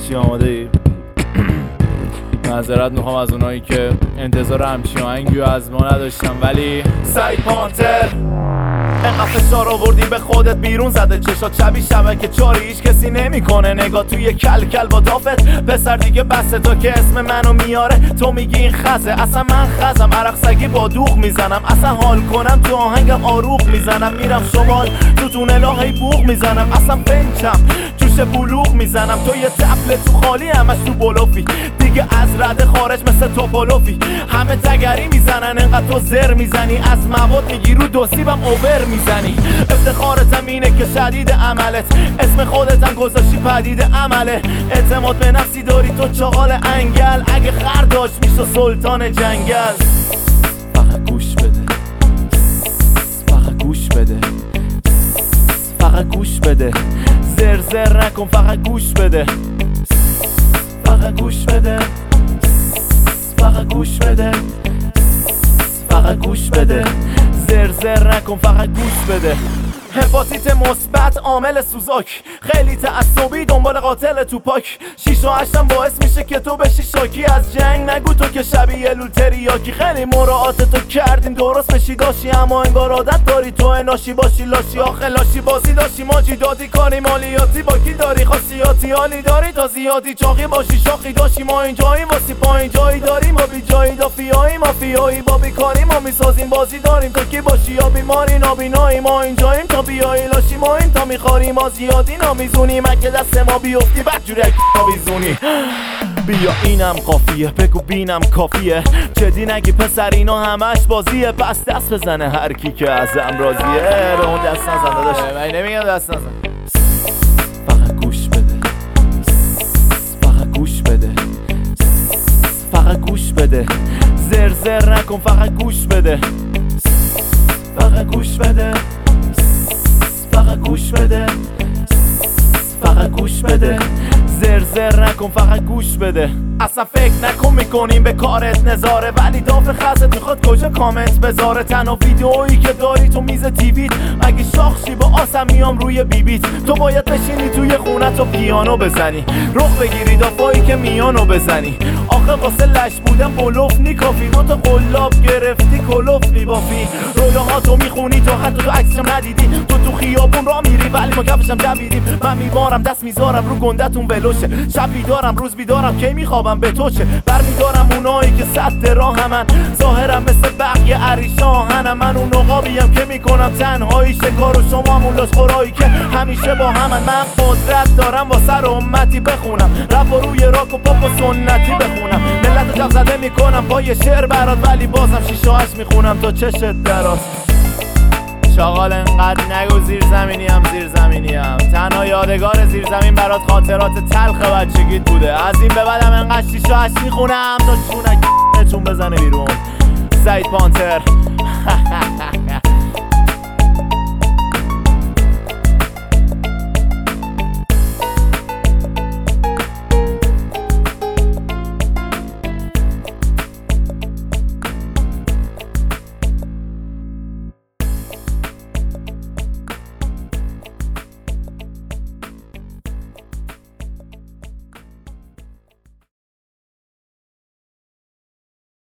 چی آماده ای؟ معذرت میخوام از اونایی که انتظار همچین آهنگی از ما نداشتم، ولی سعید پانتر انقدر فشار آوردی به خودت بیرون زده چشات شبیه شبکه چاری، هیچ کسی نمیکنه نگاه توی کل با دافت. پسر دیگه بسه تا که اسم منو میاره تو میگی این خزه، اصلا من خزم عرق سگی با دوغ میزنم، اصلا حال کنم تو آهنگم آروغ میزنم، میرم شمال تو تونلا هی بوغ میزنم، اصلا فنچم جوش بلوغ میزنم، تو یه تپل تو خالی همش تو بلوفی دیگه از رده خارج مثل توپولوفی، همه تگری میزنن انقدر تو زر میزنی، از مواد میگی رو دوسیبم اوور میزنی، افتخارتم اینه که شدید عملت اسم خودتم گذاشتی پدید عمله، اعتماد به نفسی داری تو چاقال انگل، اگه خر داشت میشو سلطان جنگل. فقط گوش بده، فقط گوش بده، فقط گوش بده، زر زر نکن فقط گوش بده، فقط گوش بده، فقط گوش بده، فقط گوش بده، زر زر نکن فقط گوش بده. هپاتیت مثبت عامل سوزاک، خیلی تعصبی دنبال قاتل توپاک، 6 و 8 باعث میشه که تو بشی شاکی، از جنگ نگو تو که شبیه لول تریاکی، خیلی مراعات تو کردیم درست بشی داشی، اما انگار عادت داری تو اناشی باشی لاشی، آخه لاشی بازی داشی ماجی دادی کاری مالیاتی با کی داری خاصیاتی، حالی داری تا زیادی چاقی باشی شاخی داشی، ما اینجاییم واسی پایین جایی داریم ما بی جایی دافیایی مافیایی با بیکاری ما میسازیم بازی داریم تو کی باشی یا بیماری نابینایی، ما اینجاییم تا بیایی لاشی ما این تا میخواری ما زیادی نامیزونیم، اگه دست ما بیفتی بدجوری اگه نامیزونی. بیا اینم قافیه بگو بینم کافیه، جدی نگی پسر اینا همش بازیه، پس دست بزنه هر کی که ازم راضیه، به اون دست نزن داداش من نمیگم دست نزن. فقط گوش بده، فقط گوش بده، فقط گوش بده، زر زر نکن فقط گوش بده، فقط گوش بده، فقط گوش بده، فقط گوش بده، زر زر نکن فقط گوش بده. اصلا فکر نکن میکنیم به کارت نظاره، ولی داف خزت میخواد کجا کامنت بذاره، تنها ویدئویی که داری تو میز تیویت، مگه شاخشی با آسم میام روی بیبیت، تو باید بشینی توی خونت و پیانو بزنی، رخ بگیری دافایی که میانو بزنی، آخه واسه لش بودن بلوف نیکافی، دوتا قلاب گرفتی کلوف میبافی، رویاهاتو میخونی تو حتی تو عکسشم ندیدی، تو خیابون را میری ولی ما کفشم دویدیم، من میبارم دست میذارم رو گندتون ولوشه، شب بیدارم روز بیدارم کی میخوابم به تو چه، برمیدارم اونایی که سد راه همن، ظاهرم مثل بقیه عریشاهنم، من اون نقابیم که میکنم تنهایی شکار و شما همون لاشخورایی که همیشه با همن، من قدرت دارم با سر امتی بخونم رپ و روی راک و پاپ و سنتی بخونم، ملت رو زده میکنم با یه شعر برات، ولی بازم 6 و 8 میخونم تا چشت دراز. چاقال انقدر نگو زیر زمینیم زیر زمینیم، تنها یادگار زیر زمین برات خاطرات تلخ بچگیت بوده، از این به بعدم انقدر 6 و 8 میخونم تا چونک چون بزنه بیرون. سعید پانتر